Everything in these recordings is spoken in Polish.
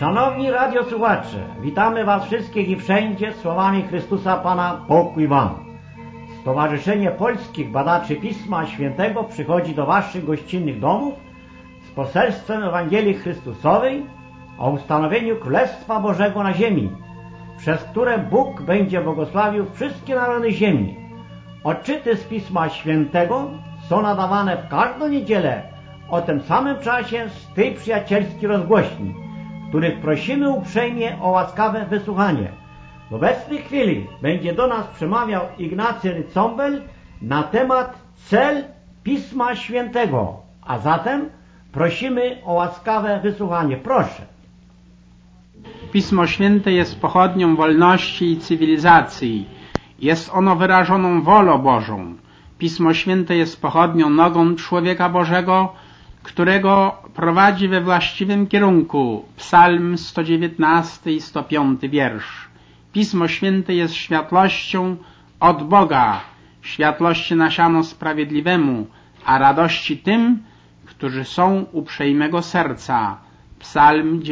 Szanowni radiosłuchacze, witamy Was wszystkich i wszędzie słowami Chrystusa Pana, pokój Wam. Stowarzyszenie Polskich Badaczy Pisma Świętego przychodzi do Waszych gościnnych domów z poselstwem Ewangelii Chrystusowej o ustanowieniu Królestwa Bożego na ziemi, przez które Bóg będzie błogosławił wszystkie narody ziemi. Odczyty z Pisma Świętego są nadawane w każdą niedzielę o tym samym czasie z tej przyjacielskiej rozgłośni, których prosimy uprzejmie o łaskawe wysłuchanie. W obecnej chwili będzie do nas przemawiał Ignacy Rycombel na temat cel Pisma Świętego, a zatem prosimy o łaskawe wysłuchanie. Proszę. Pismo Święte jest pochodnią wolności i cywilizacji. Jest ono wyrażoną wolą Bożą. Pismo Święte jest pochodnią nogą człowieka Bożego, którego prowadzi we właściwym kierunku. Psalm 119 i 105 wiersz. Pismo Święte jest światłością od Boga, światłości na siano sprawiedliwemu, a radości tym, którzy są uprzejmego serca. Psalm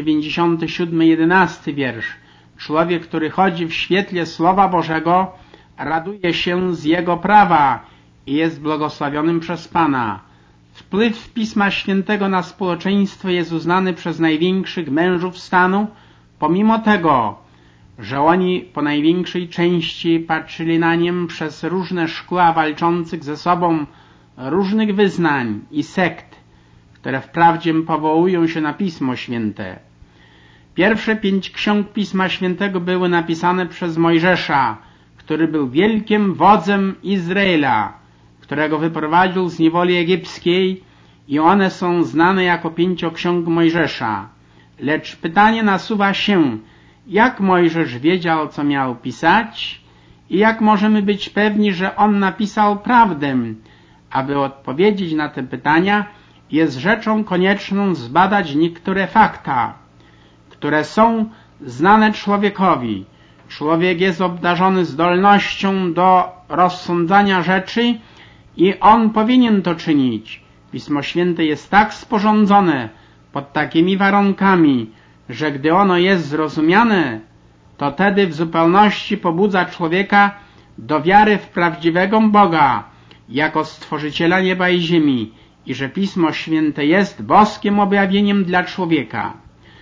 97, 11 wiersz. Człowiek, który chodzi w świetle Słowa Bożego, raduje się z Jego prawa i jest błogosławionym przez Pana. Wpływ Pisma Świętego na społeczeństwo jest uznany przez największych mężów stanu, pomimo tego, że oni po największej części patrzyli na niem przez różne szkła walczących ze sobą różnych wyznań i sekt, które wprawdzie powołują się na Pismo Święte. Pierwsze 5 ksiąg Pisma Świętego były napisane przez Mojżesza, który był wielkim wodzem Izraela, którego wyprowadził z niewoli egipskiej, i one są znane jako 5 ksiąg Mojżesza. Lecz pytanie nasuwa się, jak Mojżesz wiedział, co miał pisać i jak możemy być pewni, że on napisał prawdę? Aby odpowiedzieć na te pytania, jest rzeczą konieczną zbadać niektóre fakta, które są znane człowiekowi. Człowiek jest obdarzony zdolnością do rozsądzania rzeczy i on powinien to czynić. Pismo Święte jest tak sporządzone pod takimi warunkami, że gdy ono jest zrozumiane, to wtedy w zupełności pobudza człowieka do wiary w prawdziwego Boga jako Stworzyciela nieba i ziemi i że Pismo Święte jest boskim objawieniem dla człowieka.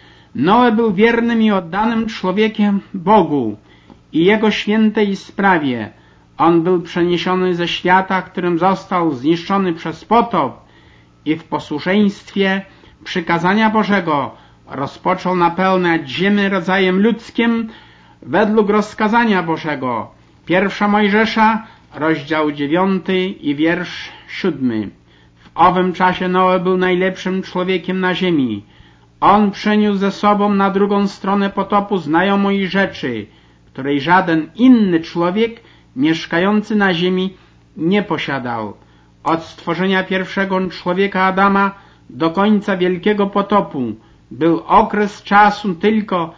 Noe był wiernym i oddanym człowiekiem Bogu i Jego świętej sprawie. On był przeniesiony ze świata, którym został zniszczony przez potop, i w posłuszeństwie przykazania Bożego rozpoczął napełniać ziemię rodzajem ludzkim według rozkazania Bożego. 1 Mojżesza, rozdział 9 i wiersz 7. W owym czasie Noe był najlepszym człowiekiem na ziemi. On przeniósł ze sobą na drugą stronę potopu znajomość rzeczy, której żaden inny człowiek mieszkający na ziemi nie posiadał. Od stworzenia pierwszego człowieka Adama do końca wielkiego potopu był okres czasu tylko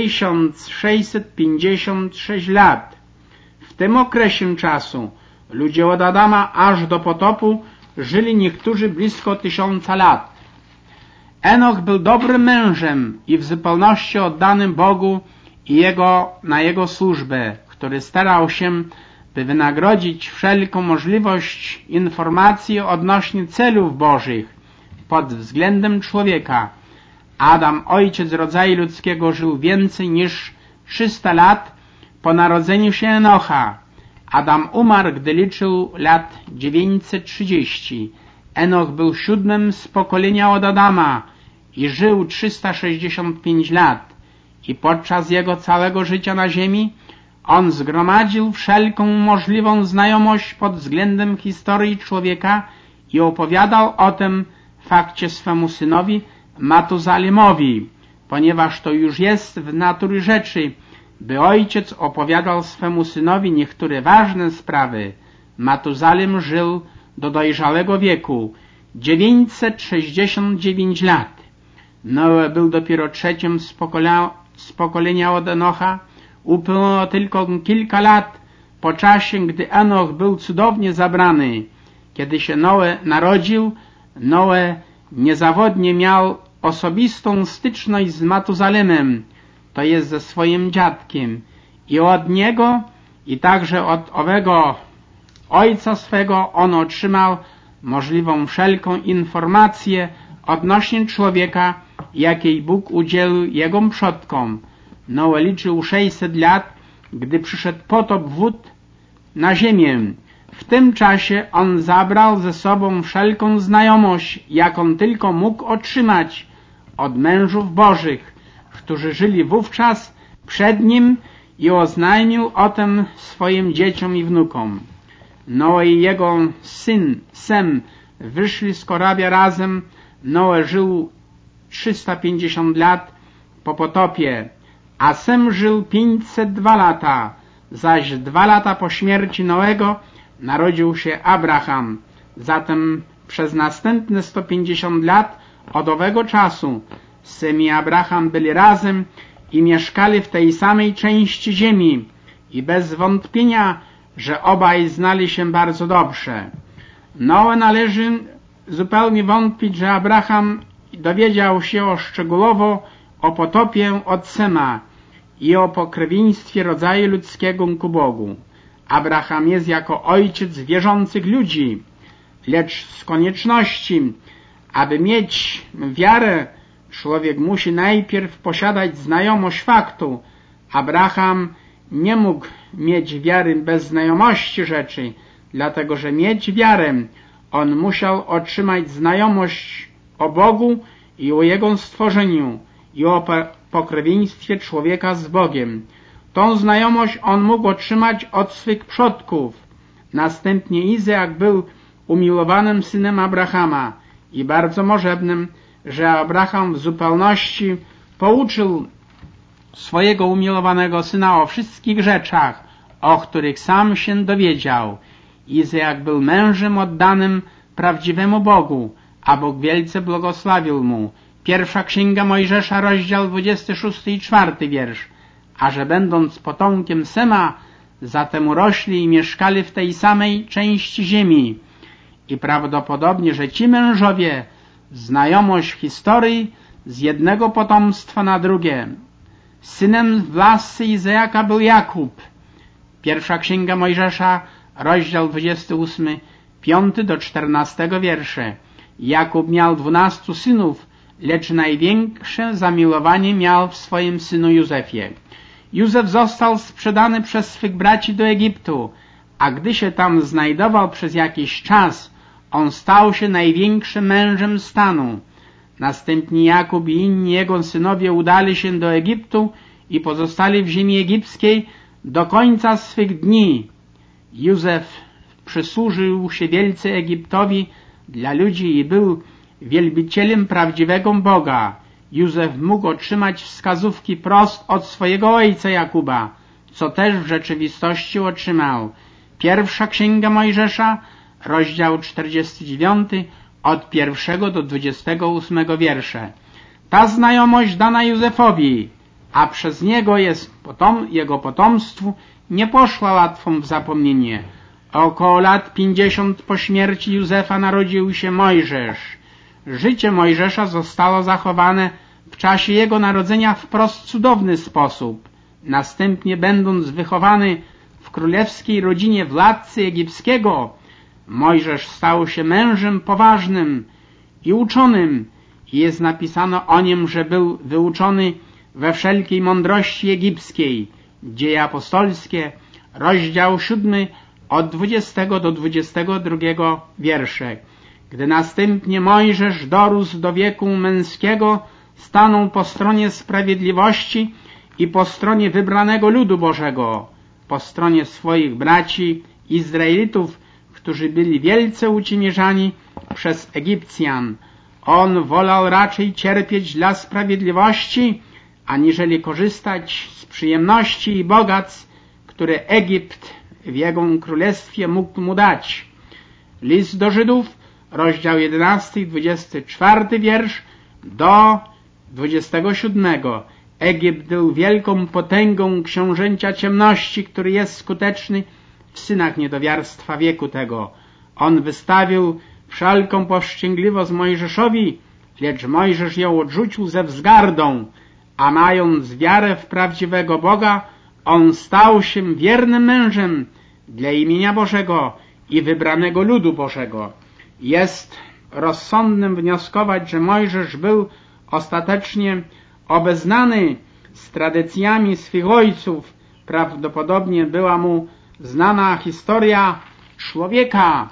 1656 lat. W tym okresie czasu ludzie od Adama aż do potopu żyli niektórzy blisko 1000 lat. Enoch był dobrym mężem i w zupełności oddanym Bogu i na Jego służbę, który starał się, by wynagrodzić wszelką możliwość informacji odnośnie celów Bożych pod względem człowieka. Adam, ojciec rodzaju ludzkiego, żył więcej niż 300 lat po narodzeniu się Enocha. Adam umarł, gdy liczył lat 930. Enoch był 7 z pokolenia od Adama i żył 365 lat. I podczas jego całego życia na ziemi on zgromadził wszelką możliwą znajomość pod względem historii człowieka i opowiadał o tym fakcie swemu synowi Matuzalemowi, ponieważ to już jest w natury rzeczy, by ojciec opowiadał swemu synowi niektóre ważne sprawy. Matuzalem żył do dojrzałego wieku 969 lat. Noe był dopiero 3 z pokolenia od Enocha. Upłynęło tylko kilka lat po czasie, gdy Enoch był cudownie zabrany. Kiedy się Noe narodził, Noe niezawodnie miał osobistą styczność z Matuzalemem, to jest ze swoim dziadkiem, i od niego i także od owego ojca swego on otrzymał możliwą wszelką informację odnośnie człowieka, jakiej Bóg udzielił jego przodkom. Noe liczył 600 lat, gdy przyszedł potop wód na ziemię. W tym czasie on zabrał ze sobą wszelką znajomość, jaką tylko mógł otrzymać od mężów bożych, którzy żyli wówczas przed nim, i oznajmił o tym swoim dzieciom i wnukom. Noe i jego syn Sem wyszli z korabia razem. Noe żył 350 lat po potopie, a Sem żył 502 lata, zaś 2 lata po śmierci Noego narodził się Abraham. Zatem przez następne 150 lat od owego czasu Sem i Abraham byli razem i mieszkali w tej samej części ziemi, i bez wątpienia, że obaj znali się bardzo dobrze. Noe należy zupełnie wątpić, że Abraham dowiedział się szczegółowo o potopie od Sema i o pokrewieństwie rodzaju ludzkiego ku Bogu. Abraham jest jako ojciec wierzących ludzi, lecz z konieczności, aby mieć wiarę, człowiek musi najpierw posiadać znajomość faktu. Abraham nie mógł mieć wiary bez znajomości rzeczy, dlatego że mieć wiarę on musiał otrzymać znajomość o Bogu i o Jego stworzeniu i o pokrewieństwie człowieka z Bogiem. Tą znajomość on mógł otrzymać od swych przodków. Następnie Izaak był umiłowanym synem Abrahama i bardzo możebnym, że Abraham w zupełności pouczył swojego umiłowanego syna o wszystkich rzeczach, o których sam się dowiedział. Izaak był mężem oddanym prawdziwemu Bogu, a Bóg wielce błogosławił mu. Pierwsza Księga Mojżesza, rozdział 26 i 4 wiersz. A że będąc potomkiem Sema, zatem urośli i mieszkali w tej samej części ziemi. I prawdopodobnie, że ci mężowie znajomość historii z jednego potomstwa na drugie. Synem w łasce Izaaka był Jakub. Pierwsza Księga Mojżesza, rozdział 28, 5 do 14 wiersze. Jakub miał 12 synów, lecz największe zamiłowanie miał w swoim synu Józefie. Józef został sprzedany przez swych braci do Egiptu, a gdy się tam znajdował przez jakiś czas, on stał się największym mężem stanu. Następnie Jakub i inni jego synowie udali się do Egiptu i pozostali w ziemi egipskiej do końca swych dni. Józef przysłużył się wielce Egiptowi dla ludzi i był wielbicielem prawdziwego Boga. Józef mógł otrzymać wskazówki prost od swojego ojca Jakuba, co też w rzeczywistości otrzymał. Pierwsza Księga Mojżesza, rozdział 49, od 1 do 28 wiersze. Ta znajomość dana Józefowi, a przez niego jego potomstwu nie poszła łatwą w zapomnienie. Około lat 50 po śmierci Józefa narodził się Mojżesz. Życie Mojżesza zostało zachowane w czasie jego narodzenia w wprost cudowny sposób. Następnie, będąc wychowany w królewskiej rodzinie władcy egipskiego, Mojżesz stał się mężem poważnym i uczonym i jest napisano o nim, że był wyuczony we wszelkiej mądrości egipskiej. Dzieje apostolskie, rozdział 7, od 20 do 22 wiersze. Gdy następnie Mojżesz dorósł do wieku męskiego, stanął po stronie sprawiedliwości i po stronie wybranego ludu Bożego, po stronie swoich braci Izraelitów, którzy byli wielce uciemiężani przez Egipcjan. On wolał raczej cierpieć dla sprawiedliwości, aniżeli korzystać z przyjemności i bogactw, które Egipt w jego królestwie mógł mu dać. List do Żydów, rozdział 11, 24 wiersz do 27. Egipt był wielką potęgą książęcia ciemności, który jest skuteczny w synach niedowiarstwa wieku tego. On wystawił wszelką powściągliwość Mojżeszowi, lecz Mojżesz ją odrzucił ze wzgardą, a mając wiarę w prawdziwego Boga, on stał się wiernym mężem dla imienia Bożego i wybranego ludu Bożego. Jest rozsądnym wnioskować, że Mojżesz był ostatecznie obeznany z tradycjami swych ojców. Prawdopodobnie była mu znana historia człowieka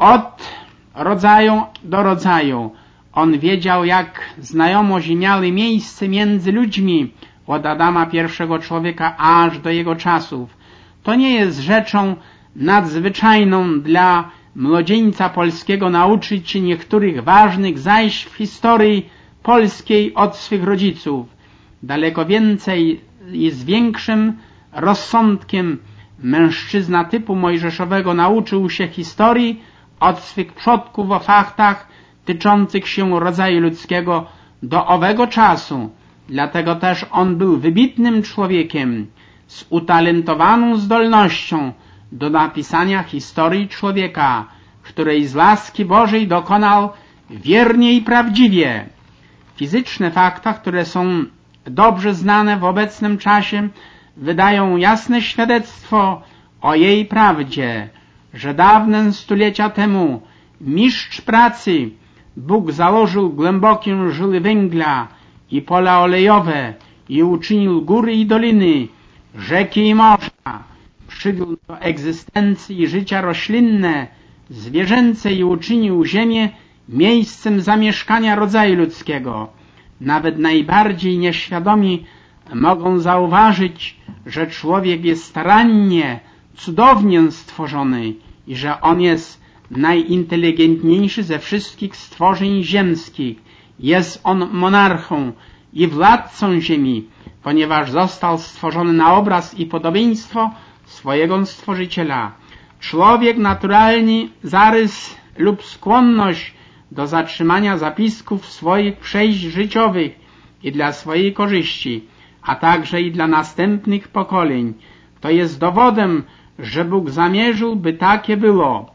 od rodzaju do rodzaju. On wiedział, jak znajomość miały miejsce między ludźmi od Adama, pierwszego człowieka, aż do jego czasów. To nie jest rzeczą nadzwyczajną dla młodzieńca polskiego nauczyć się niektórych ważnych zajść w historii polskiej od swych rodziców. Daleko więcej i z większym rozsądkiem mężczyzna typu mojżeszowego nauczył się historii od swych przodków o faktach tyczących się rodzaju ludzkiego do owego czasu. Dlatego też on był wybitnym człowiekiem z utalentowaną zdolnością do napisania historii człowieka, której z łaski Bożej dokonał wiernie i prawdziwie. Fizyczne fakta, które są dobrze znane w obecnym czasie, wydają jasne świadectwo o jej prawdzie, że dawne stulecia temu mistrz pracy Bóg założył głębokie żyły węgla i pola olejowe i uczynił góry i doliny, rzeki i morza, przywiódł do egzystencji życia roślinne, zwierzęce i uczynił ziemię miejscem zamieszkania rodzaju ludzkiego. Nawet najbardziej nieświadomi mogą zauważyć, że człowiek jest starannie, cudownie stworzony i że on jest najinteligentniejszy ze wszystkich stworzeń ziemskich. Jest on monarchą i władcą ziemi, ponieważ został stworzony na obraz i podobieństwo swojego Stworzyciela. Człowiek naturalny zarys lub skłonność do zatrzymania zapisków swoich przejść życiowych i dla swojej korzyści, a także i dla następnych pokoleń. To jest dowodem, że Bóg zamierzył, by takie było.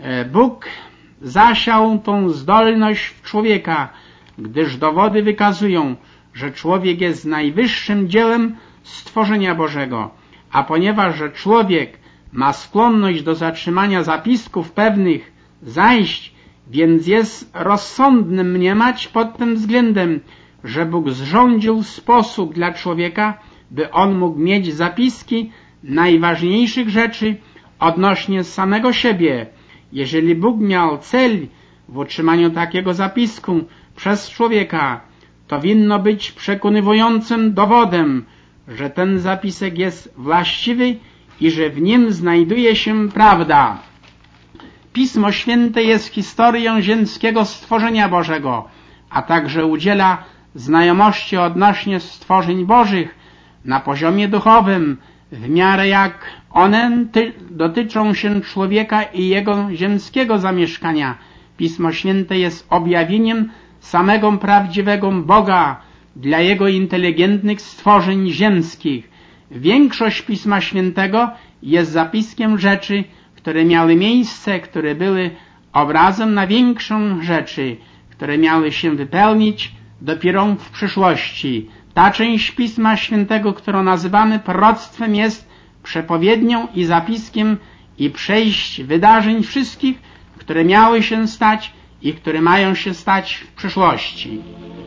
Bóg zasiał tą zdolność w człowieka, gdyż dowody wykazują, że człowiek jest najwyższym dziełem stworzenia Bożego. A ponieważ że człowiek ma skłonność do zatrzymania zapisków pewnych zajść, więc jest rozsądnym mniemać pod tym względem, że Bóg zrządził sposób dla człowieka, by on mógł mieć zapiski najważniejszych rzeczy odnośnie samego siebie. Jeżeli Bóg miał cel w utrzymaniu takiego zapisku przez człowieka, to winno być przekonywującym dowodem, że ten zapisek jest właściwy i że w nim znajduje się prawda. Pismo Święte jest historią ziemskiego stworzenia Bożego, a także udziela znajomości odnośnie stworzeń Bożych na poziomie duchowym, w miarę jak one dotyczą się człowieka i jego ziemskiego zamieszkania. Pismo Święte jest objawieniem samego prawdziwego Boga dla jego inteligentnych stworzeń ziemskich. Większość Pisma Świętego jest zapiskiem rzeczy, które miały miejsce, które były obrazem na większą rzeczy, które miały się wypełnić dopiero w przyszłości. Ta część Pisma Świętego, którą nazywamy proroctwem, jest przepowiednią i zapiskiem i przejść wydarzeń wszystkich, które miały się stać i które mają się stać w przyszłości.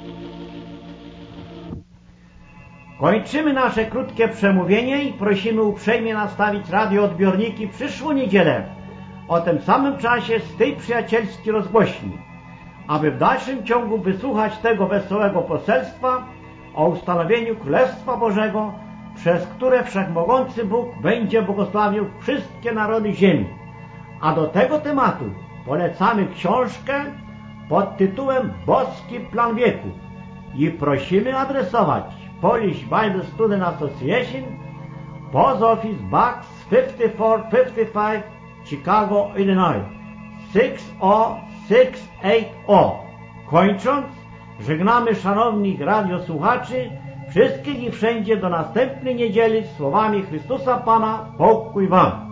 Kończymy nasze krótkie przemówienie i prosimy uprzejmie nastawić radioodbiorniki w przyszłą niedzielę o tym samym czasie z tej przyjacielskiej rozgłośni, aby w dalszym ciągu wysłuchać tego wesołego poselstwa o ustanowieniu Królestwa Bożego, przez które Wszechmogący Bóg będzie błogosławił wszystkie narody ziemi. A do tego tematu polecamy książkę pod tytułem Boski Plan Wieku i prosimy adresować Polish Bible Student Association, Post Office Box 5455, Chicago, Illinois 60680. Kończąc, żegnamy szanownych radiosłuchaczy, wszystkich i wszędzie do następnej niedzieli słowami Chrystusa Pana, pokój wam.